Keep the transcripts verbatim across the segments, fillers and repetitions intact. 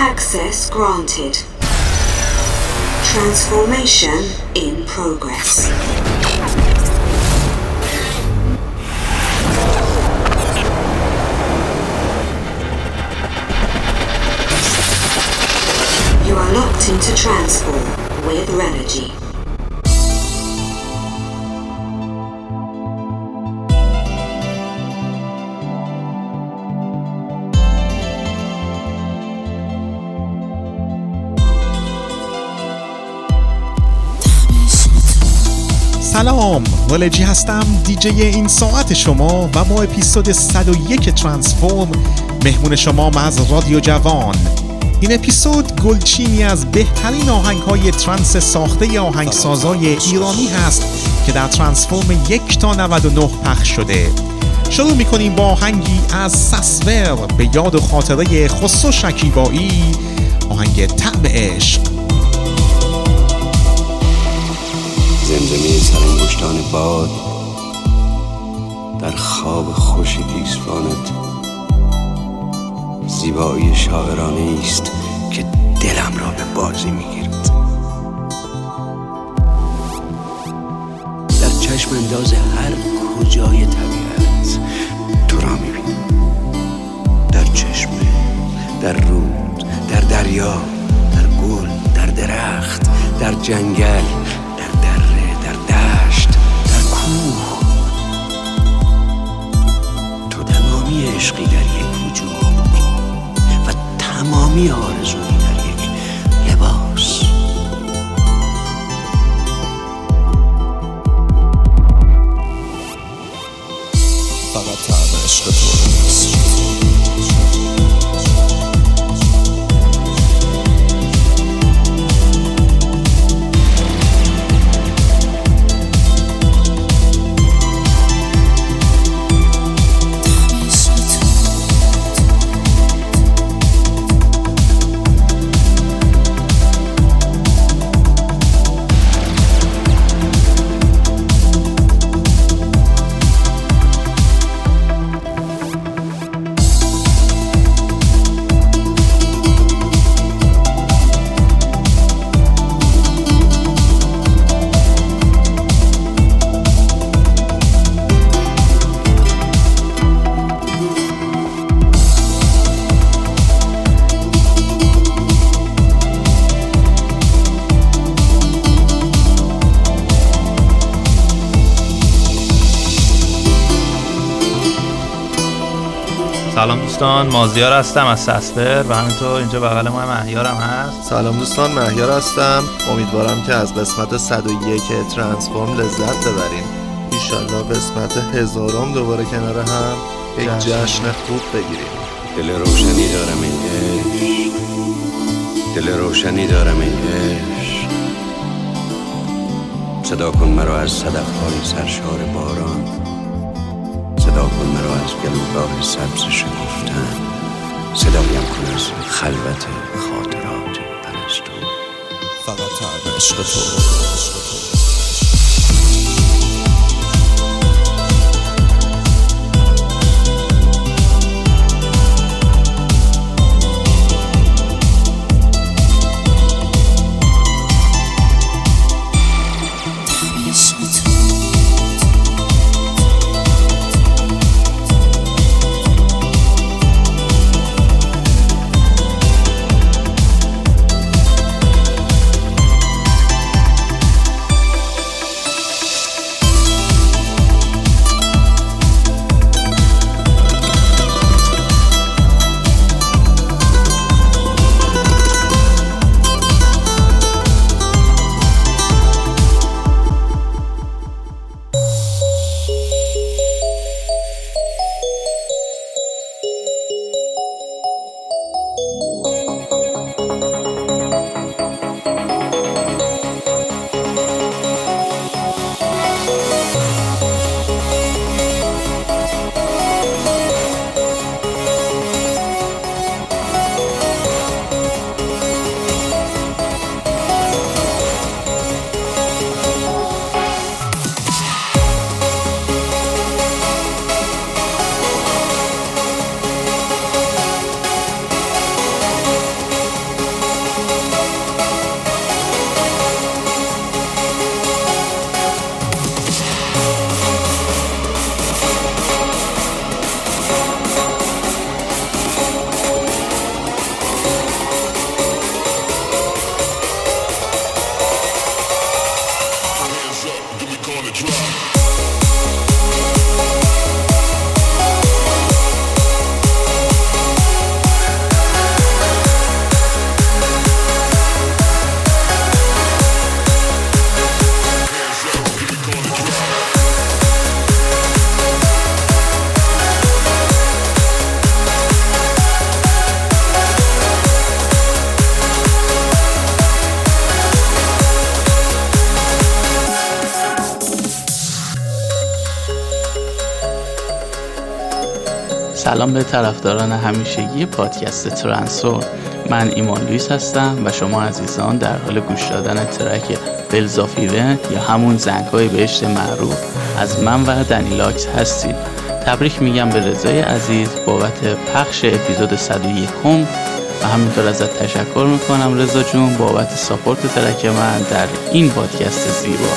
Access granted. Transformation in progress. You are locked into Transform with Renogy. سلام، رنجی هستم، دیجی این ساعت شما و با اپیزود صد و یک ترانسفورم مهمون شما از رادیو جوان. این اپیزود گلچینی از بهترین آهنگ‌های ترانس ساخته آهنگسازای ایرانی هست که در ترانسفورم یک تا نود و نه پخش شده. شروع می‌کنیم با آهنگی از سسور به یاد و خاطره خسرو شکیبایی، آهنگ طعم عشق. زمزمه سرانگشتان باد در خواب خوش گیسوانت، زیبایی شاعرانه است که دلم را به بازی میگیرد. در چشم انداز هر کجای طبیعت تو را میبینم، در چشمه، در رود، در دریا، در گل، در درخت، در جنگل، تو تمامی عشقی در یک وجود و تمامی آرزویی در یک لباس. فقط طعم عشق تو نیست. سلام دوستان، مازیار هستم از سسور و همینطور اینجا بغل ما مهیارم هست. سلام دوستان، مهیار هستم. امیدوارم که از قسمت صد و یک ترانسفورم لذت ببرین. ایشالله قسمت هزارم دوباره کنار هم یک جشن خوب بگیریم. دل روشنی دارم این عشق، دل روشنی دارم این عشق. صدا کن مرا از صدف‌های سرشار باران، صدا کن مرا از گلوگاه سبز شکفتن، صدایم کن از خلوت خاطرات پرستو. فقط طعم عشق تو. سلام به طرفداران همیشگی پادکست ترانسفورم. من ایمان لوئیس هستم و شما عزیزان در حال گوش دادن ترک بلز آف ایون یا همون زنگ‌های بهشت معروف از من و دنیلاکس هستید. تبریک میگم به رضای عزیز بابت پخش اپیزود صد و یک و همینطور ازت تشکر میکنم رضا جون بابت ساپورت ترک من در این پادکست زیبا.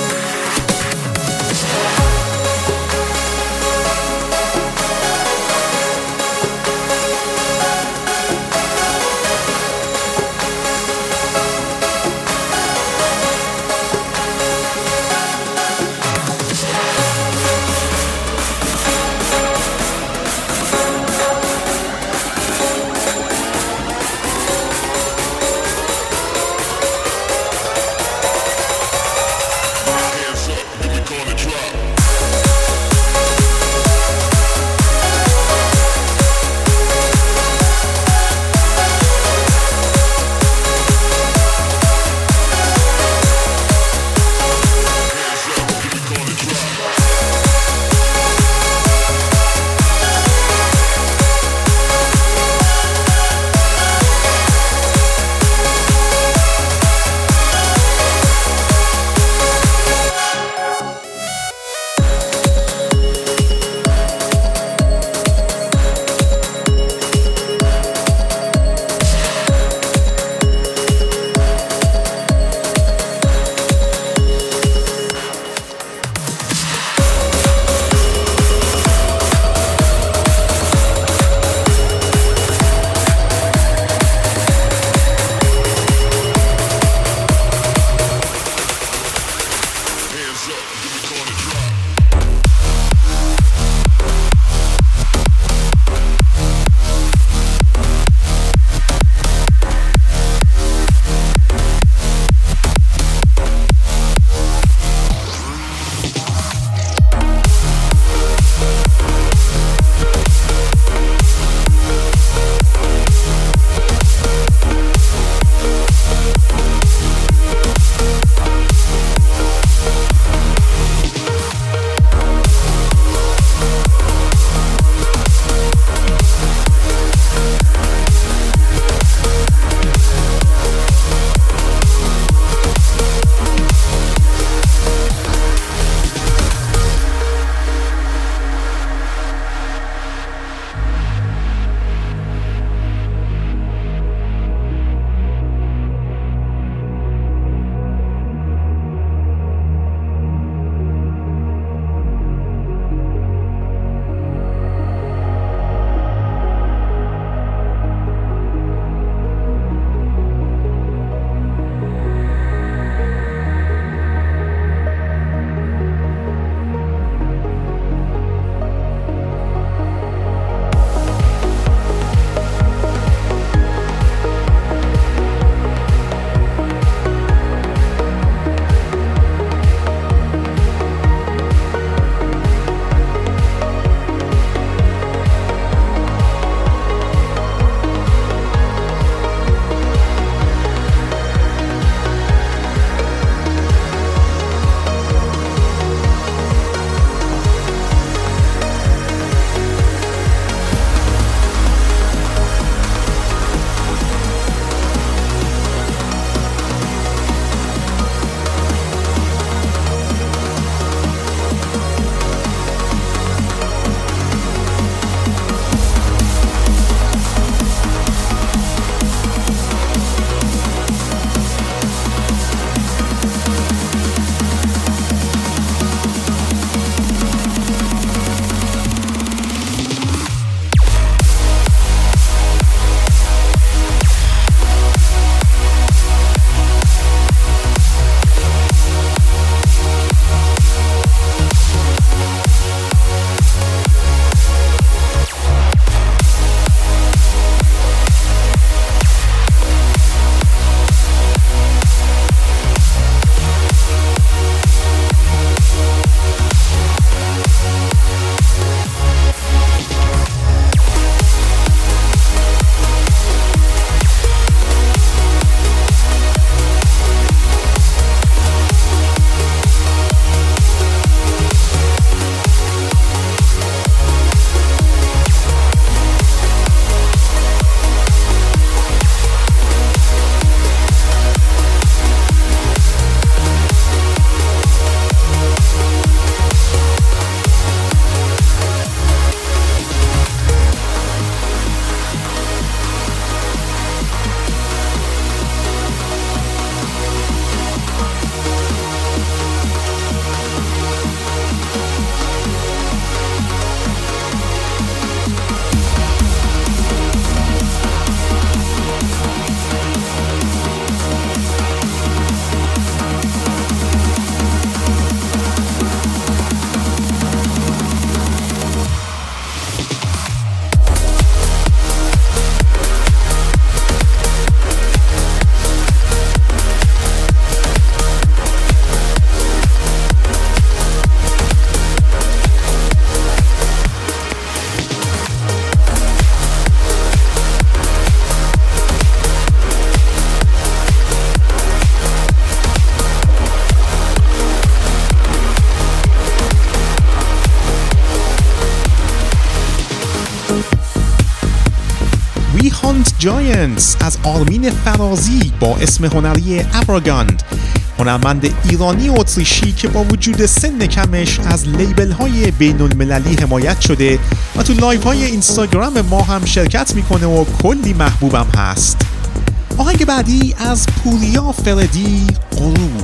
هانت جاینتس از آرمین فرازی با اسم هنری ابراگاند، هنرمند ایرانی و اتریشی که با وجود سن کمش از لیبل های بین المللی حمایت شده و تو لایو های اینستاگرام ما هم شرکت میکنه و کلی محبوبم هست. آهنگ بعدی از پوریا فردی، غروب.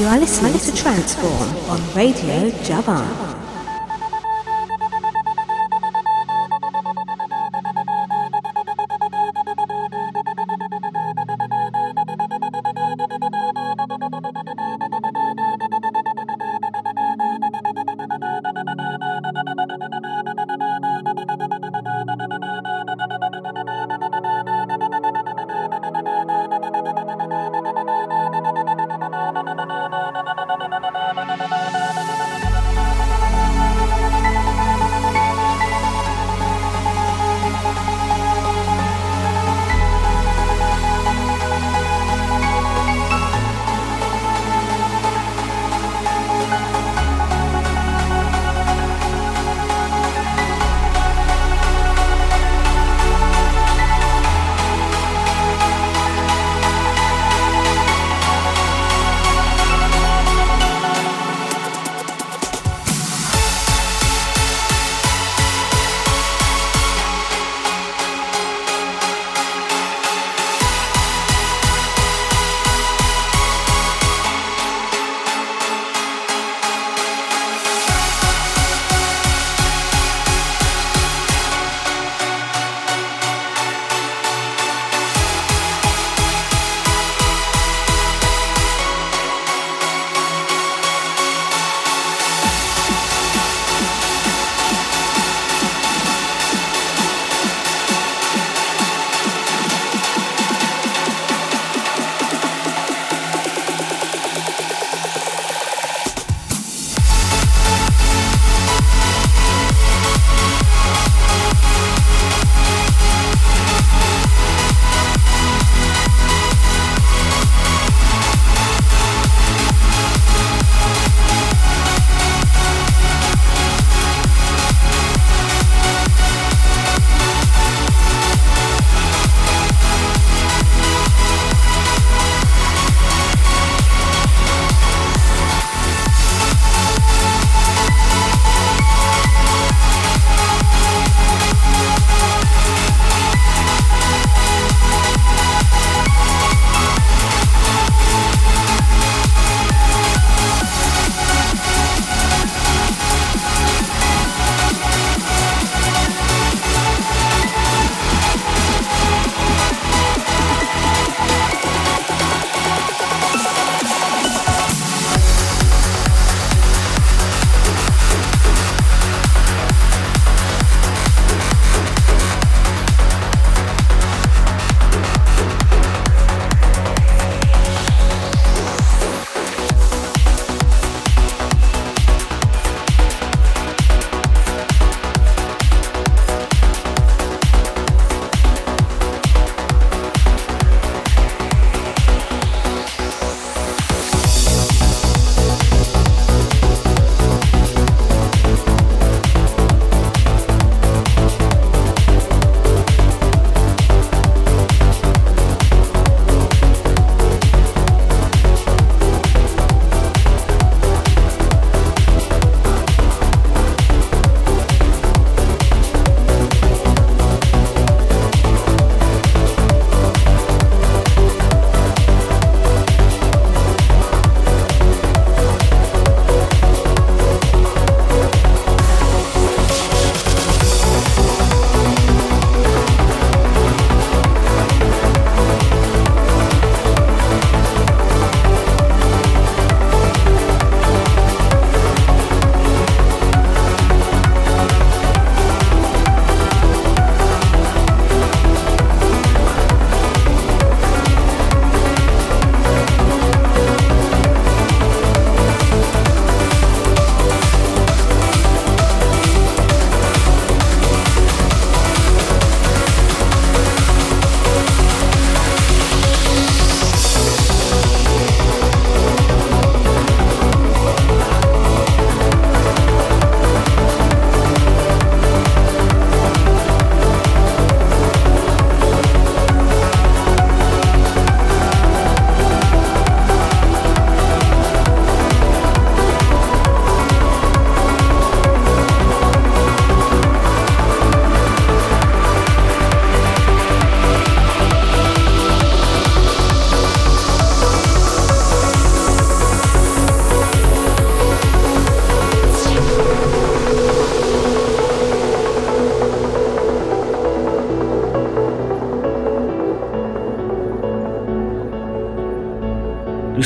are listening to Transform on Radio Javan.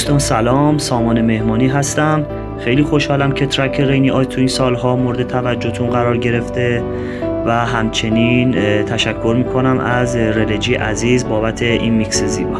دوستان سلام، سامان مهمانی هستم. خیلی خوشحالم که ترک رینی آی تو این سالها مورد توجهتون قرار گرفته و همچنین تشکر میکنم از رلجی عزیز بابت این میکس زیبا.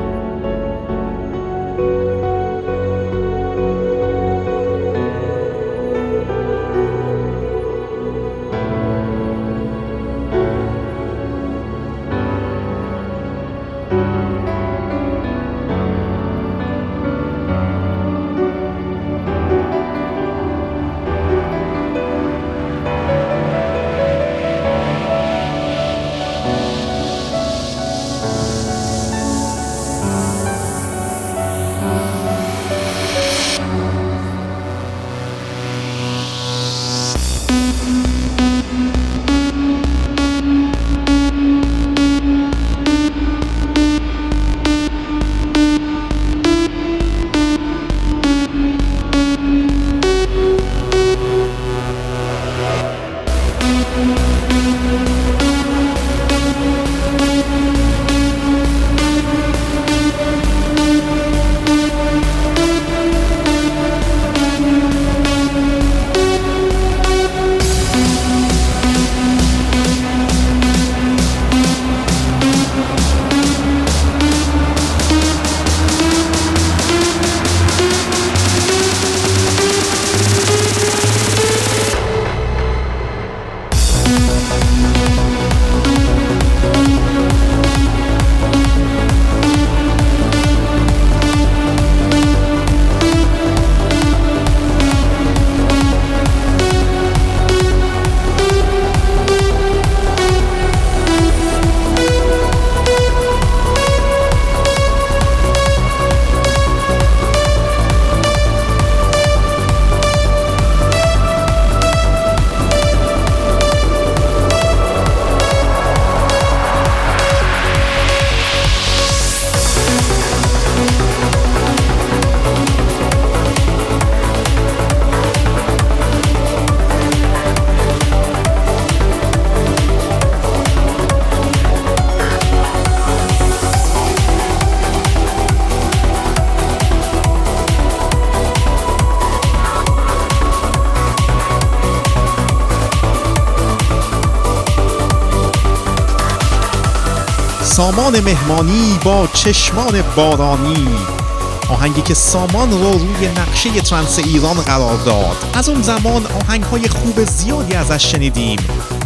سامان مهمانی با چشمان بارانی، آهنگی که سامان رو روی نقشه ترنس ایران قرار داد. از اون زمان آهنگ‌های خوب زیادی ازش شنیدیم.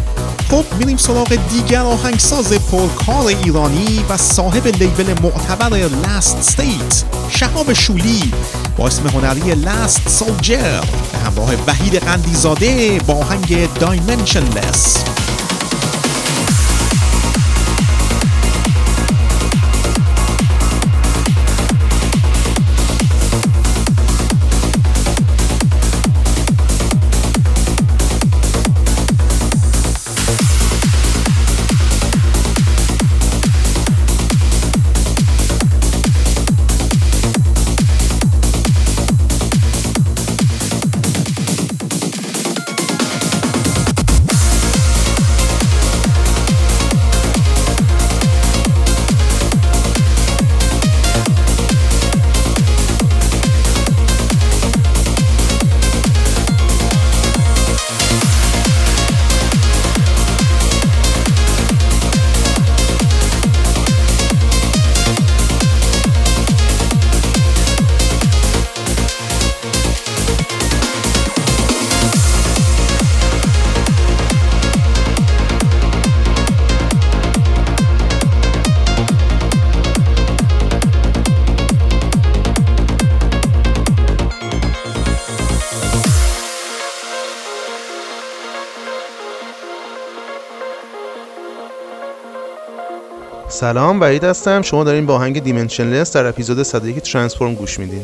خب میریم سراغ دیگر آهنگساز پرکار ایرانی و صاحب لیبل معتبر لاست استیت، شهاب شولی، با اسم هنری لاست سولجر به همراه وحید قندیزاده با آهنگ دایمنشنلس. سلام، وحید هستم. شما دارین با آهنگ دیمنشنلس در اپیزود صد و یک ترانسفورم گوش میدین.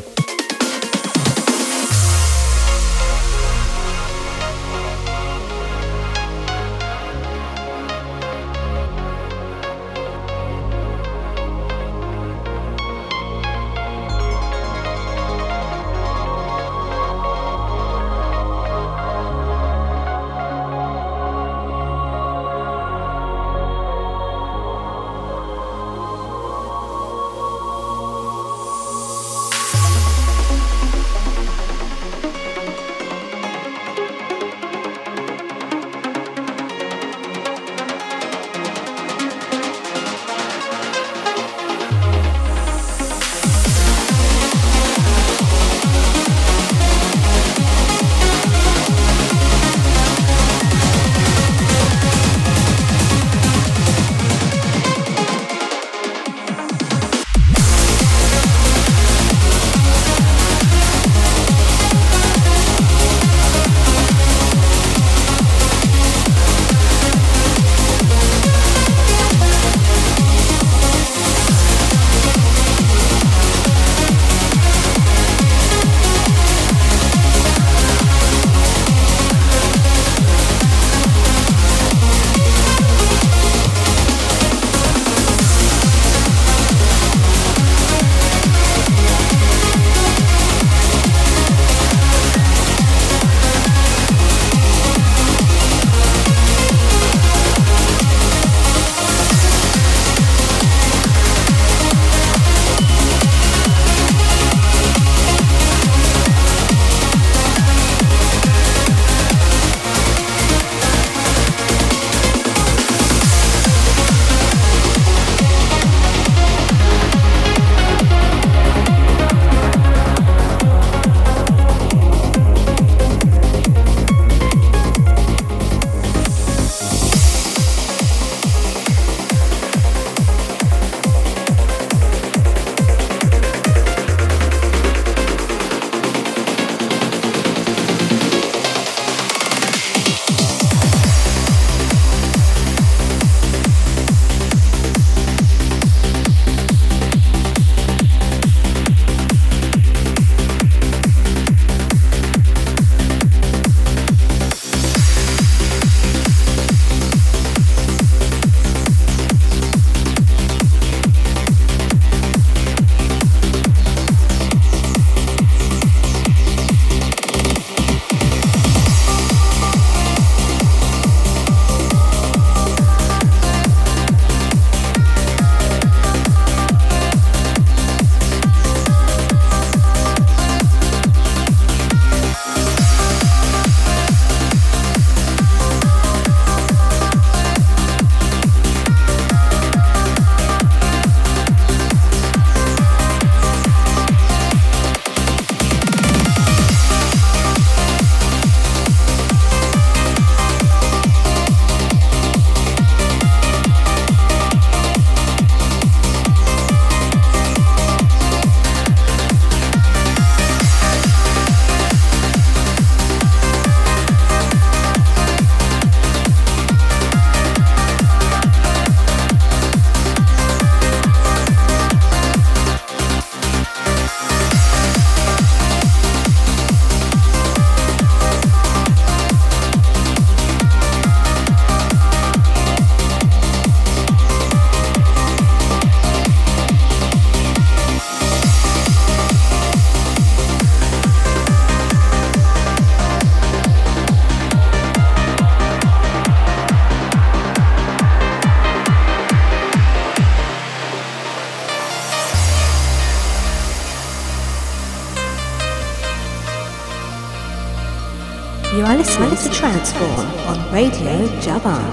You are listening to Transform on Radio Javan.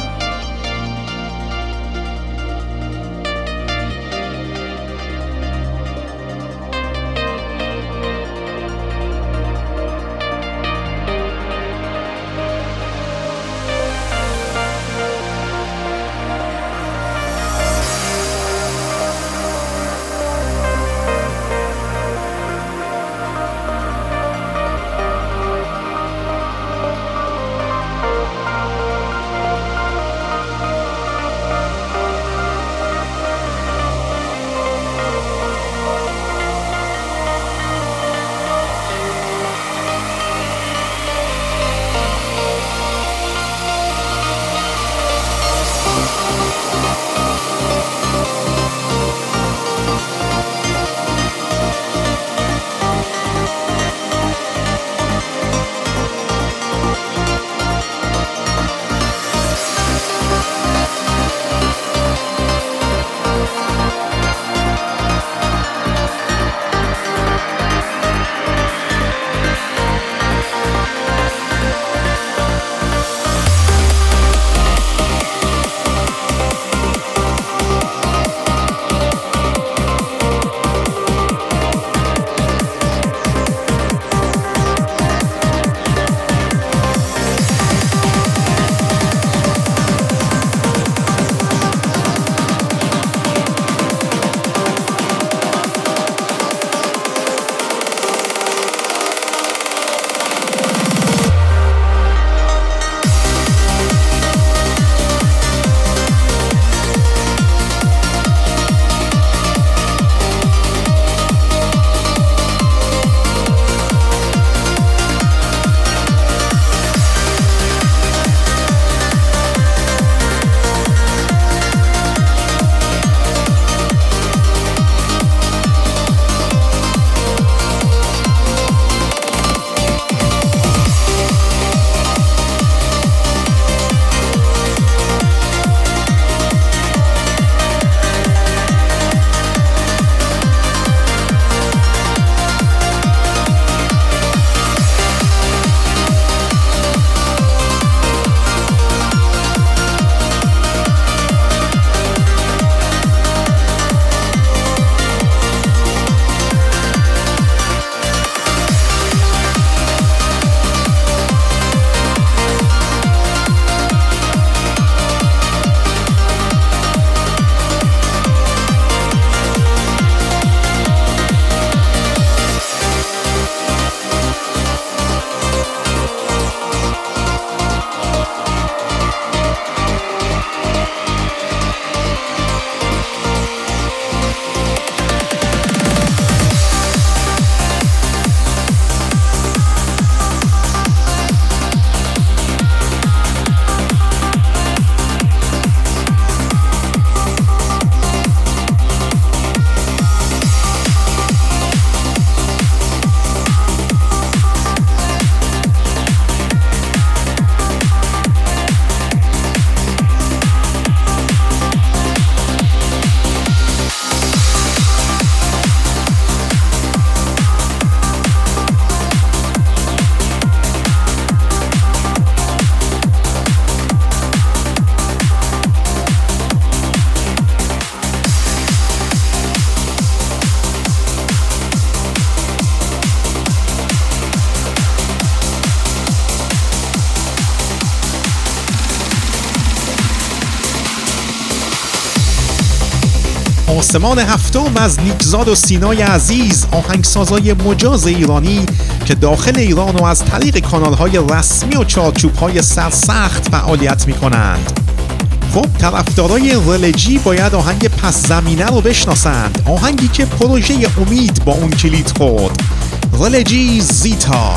آسمان هفتم از نیکزاد و سینای عزیز، آهنگسازای مجاز ایرانی که داخل ایران و از طریق کانال‌های رسمی و چارچوب‌های سرسخت فعالیت می‌کنند. خب طرفدارای رلجی باید آهنگ پس زمینه رو بشناسند، آهنگی که پروژه امید با اون کلید خورد. رلجی زیتا.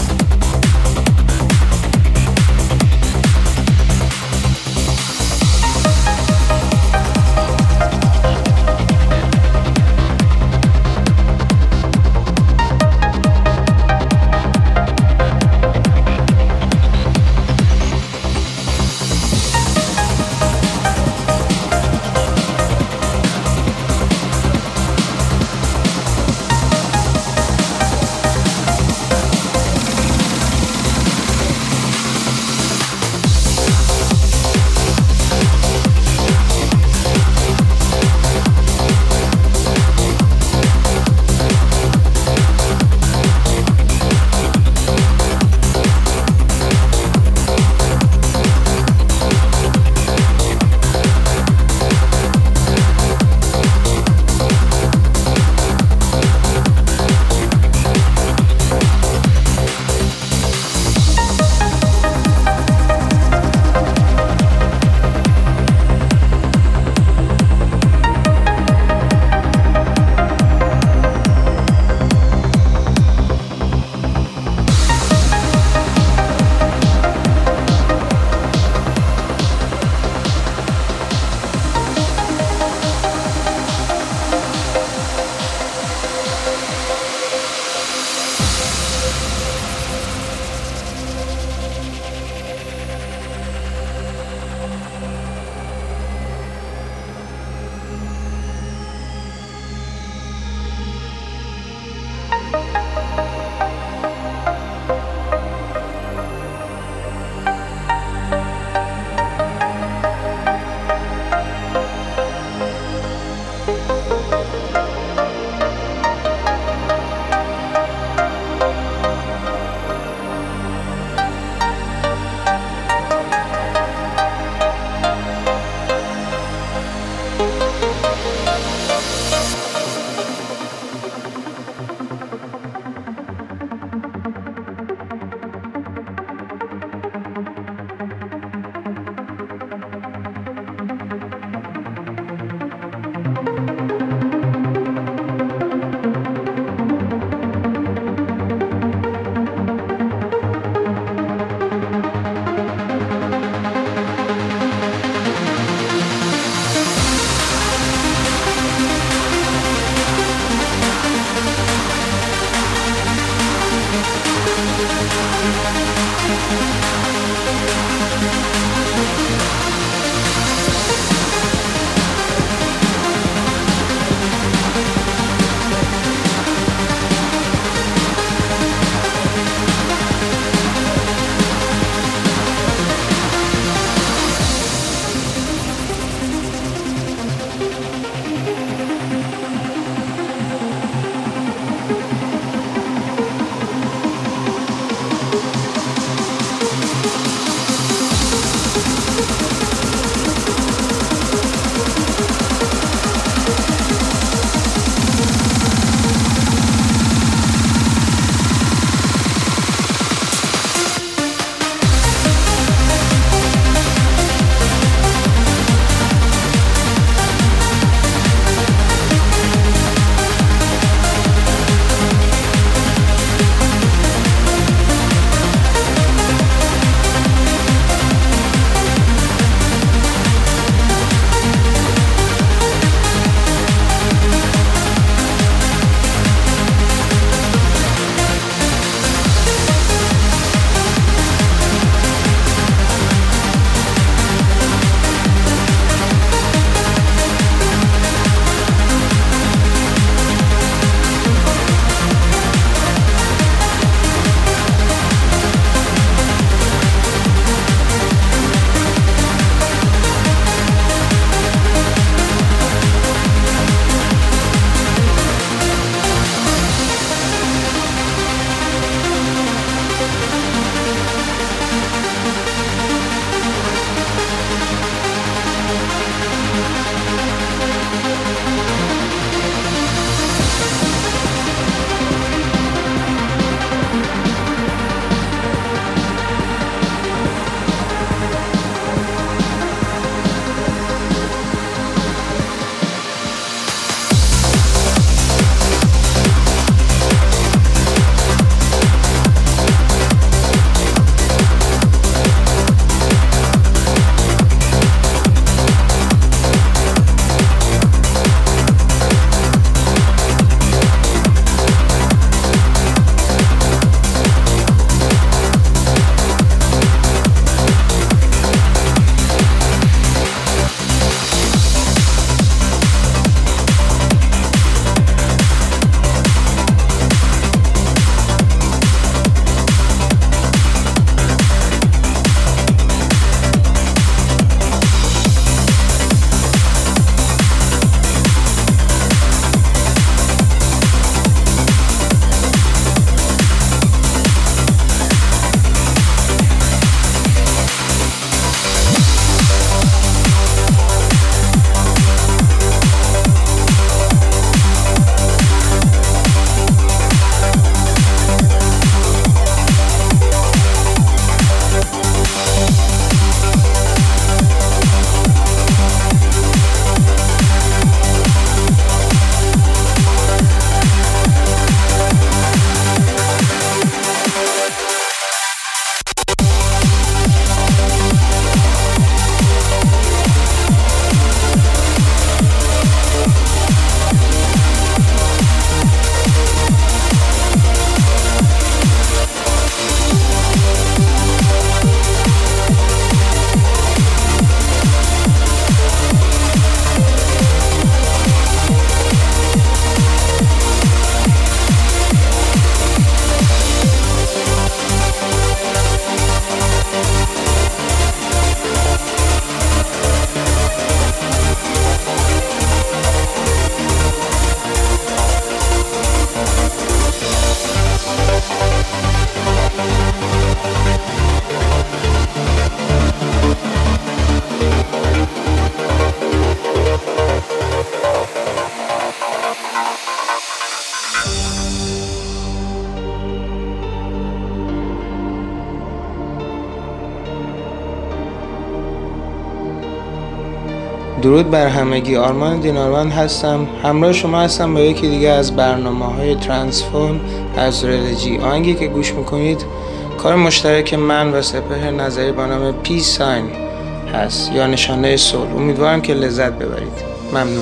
درود بر همگی. آرمان دیناروند هستم، همراه شما هستم با یکی دیگه از برنامه‌های ترانسفورم از رلجی. آهنگی که گوش میکنید کار مشترک من و سپهر نظری با نام پیس ساین هست یا نشانه صلح. امیدوارم که لذت ببرید. ممنون.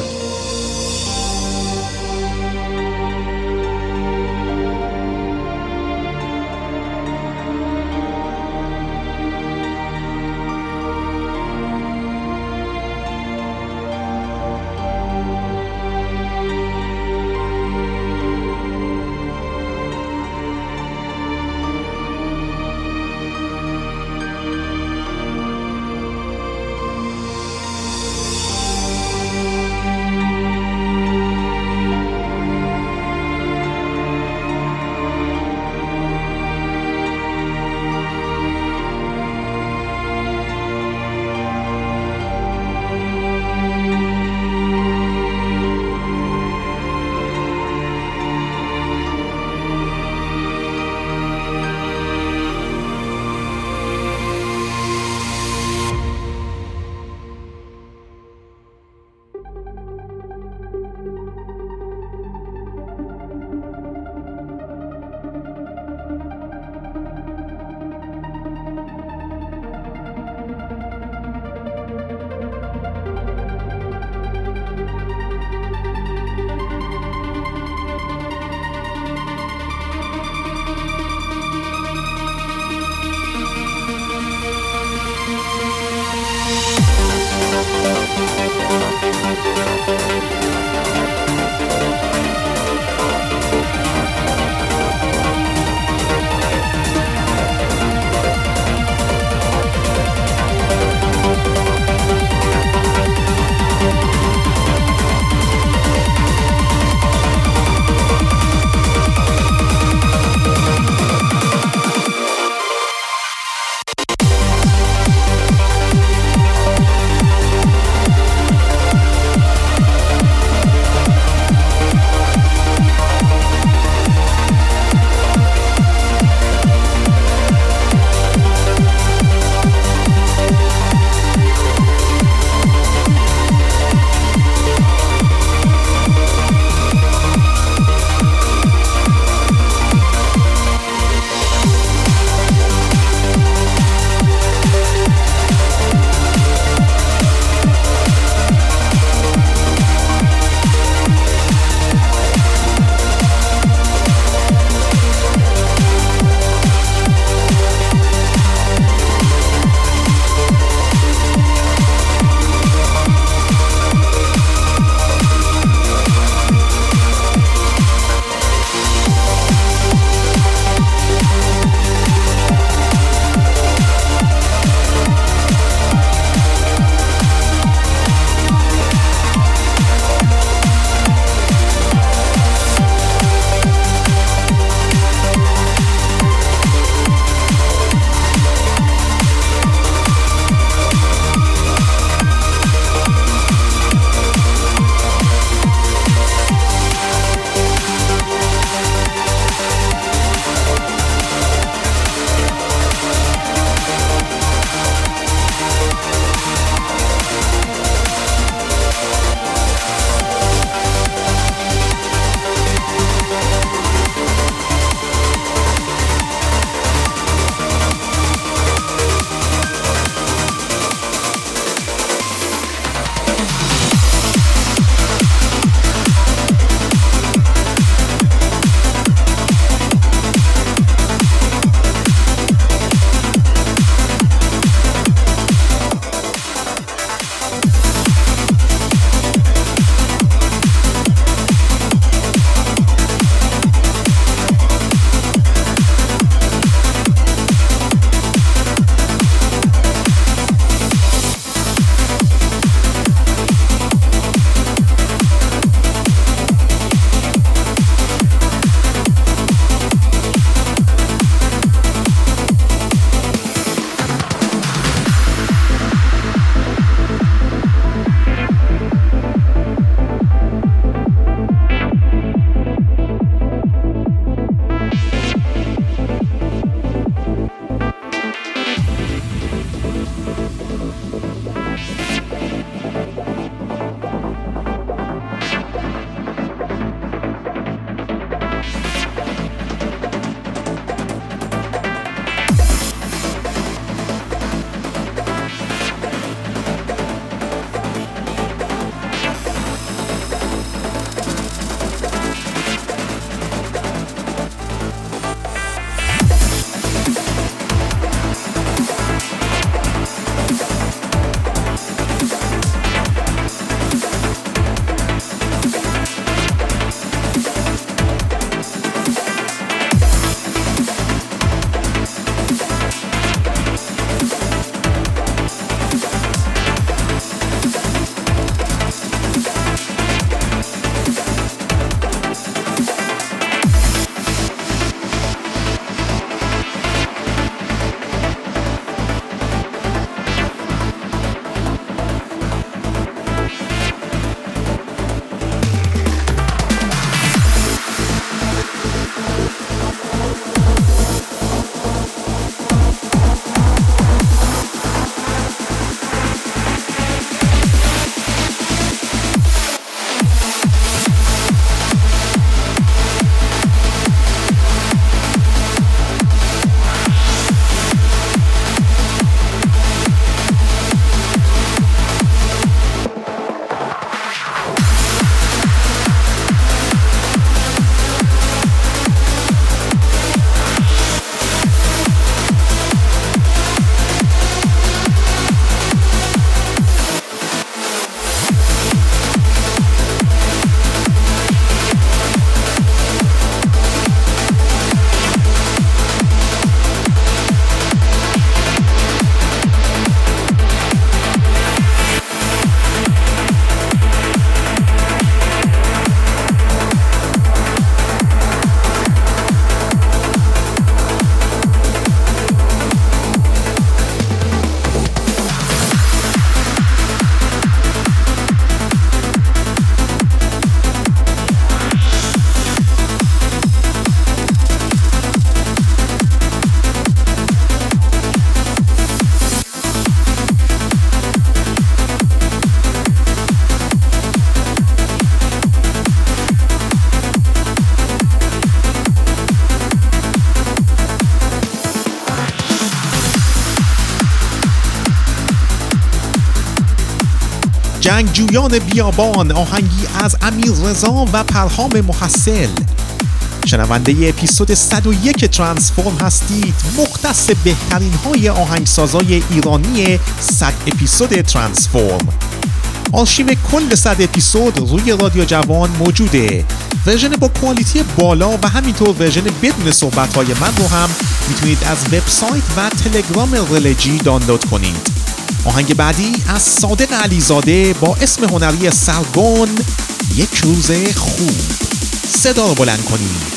جنگجویان بیابان، آهنگی از امیر رضا و پرهام محصل. شنونده اپیزود صد و یک ترانسفورم هستید، مختص بهترین های آهنگسازای ایرانی صد اپیزود ترانسفورم. آرشیو کل صد اپیزود روی رادیو جوان موجوده. ورژن با کوالیتی بالا و همینطور ورژن بدون صحبت‌های من رو هم میتونید از وبسایت و تلگرام رلجی دانلود کنید. آهنگ بعدی از صادق علیزاده با اسم هنری سرگون، یک روز خوب. صدا رو بلند کنید.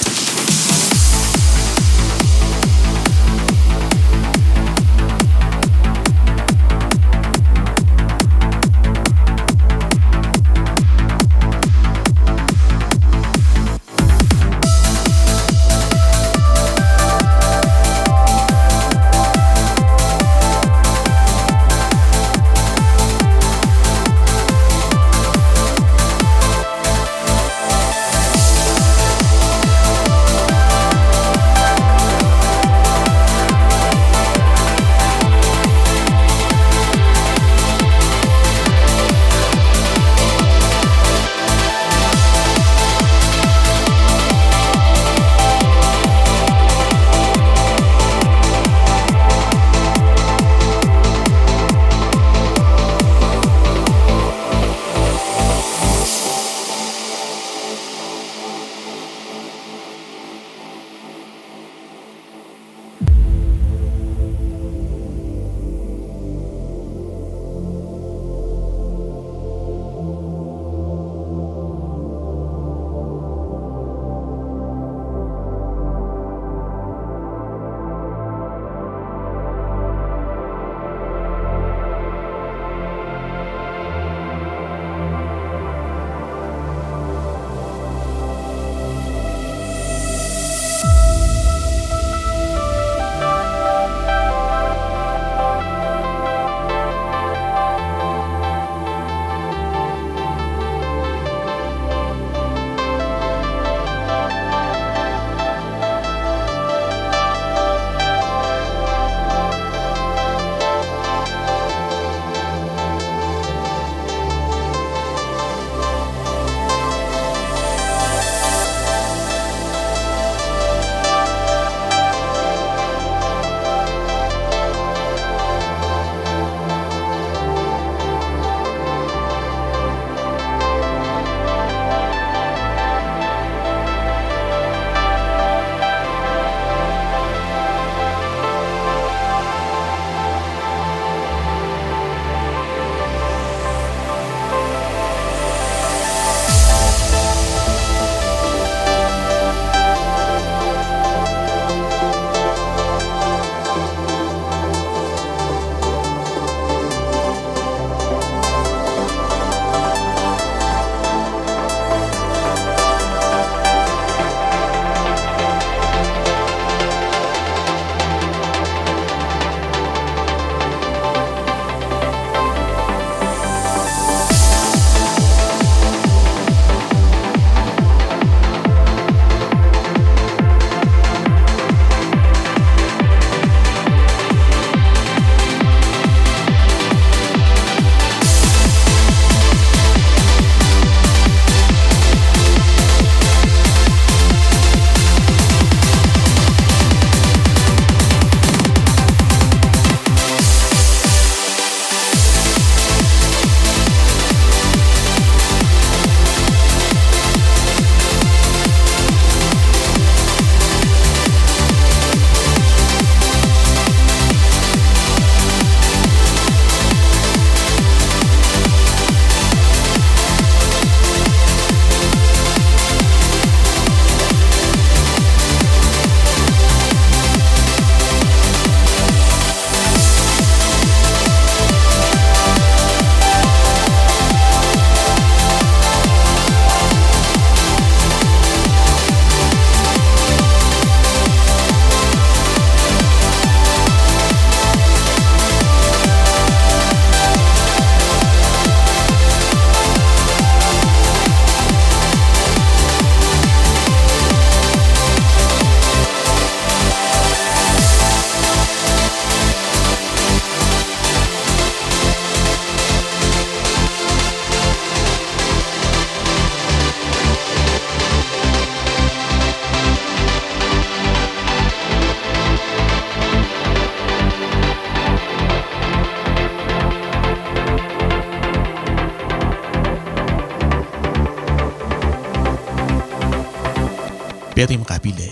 بریم قبیله.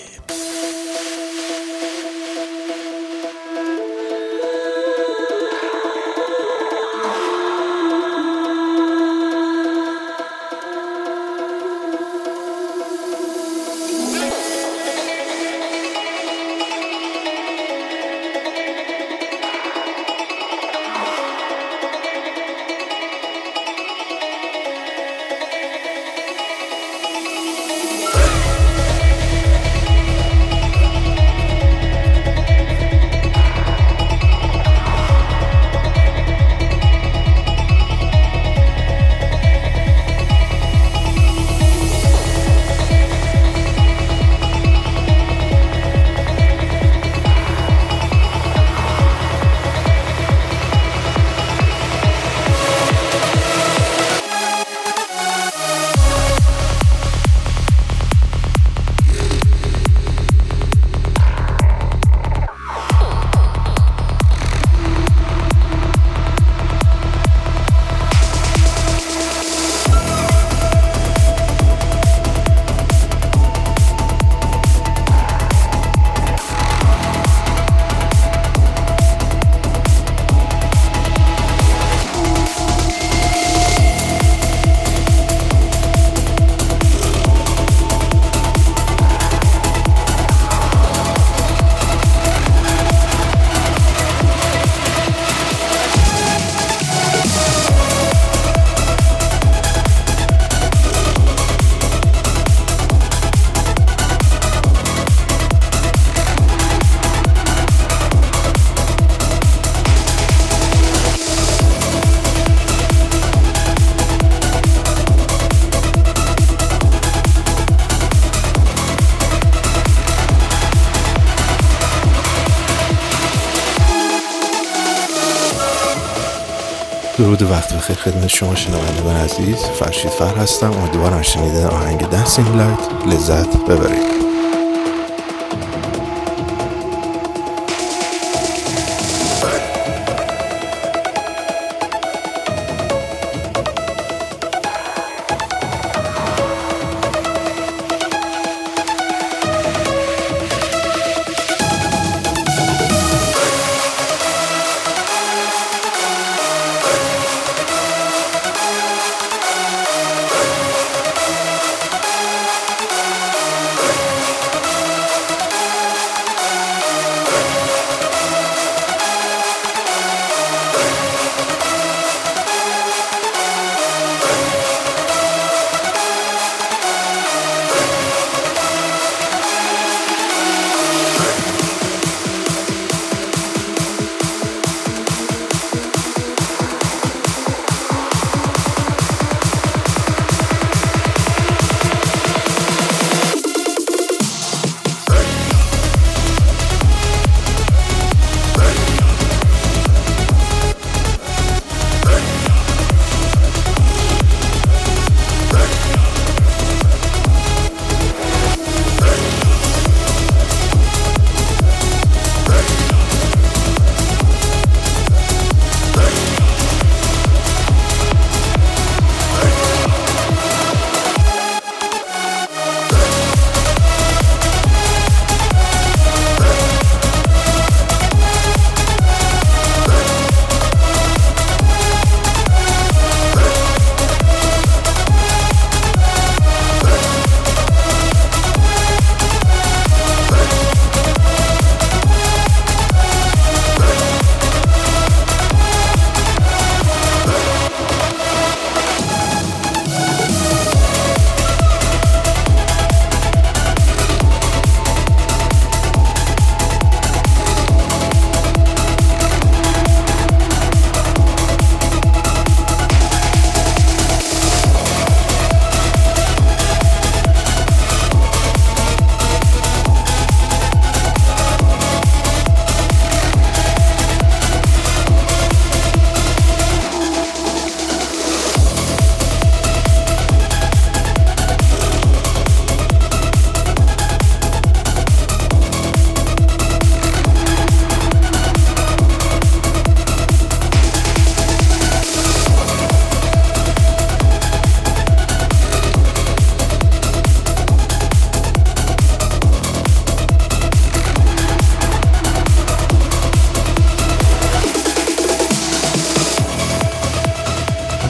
درود و وقت بخیر خدمت شما شنوندگان عزیز. فرشید فر هستم. امیدوارم شنیدن آهنگ دنسینگ لایت لذت ببرید.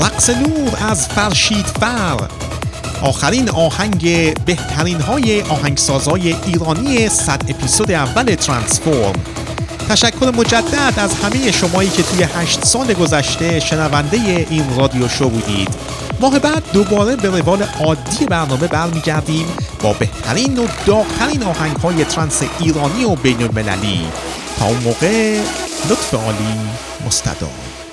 رقص نور از فرشید فر، آخرین آهنگ بهترین های آهنگسازای ایرانی صد اپیزود اول ترانسفورم. تشکر مجدد از همه شمایی که توی هشت سال گذشته شنونده این رادیو شو بودید. ماه بعد دوباره به روال عادی برنامه برمیگردیم با بهترین و داغ‌ترین آهنگ‌های ترانس ایرانی و بین‌المللی. تا اون موقع لطف عالی مستدام.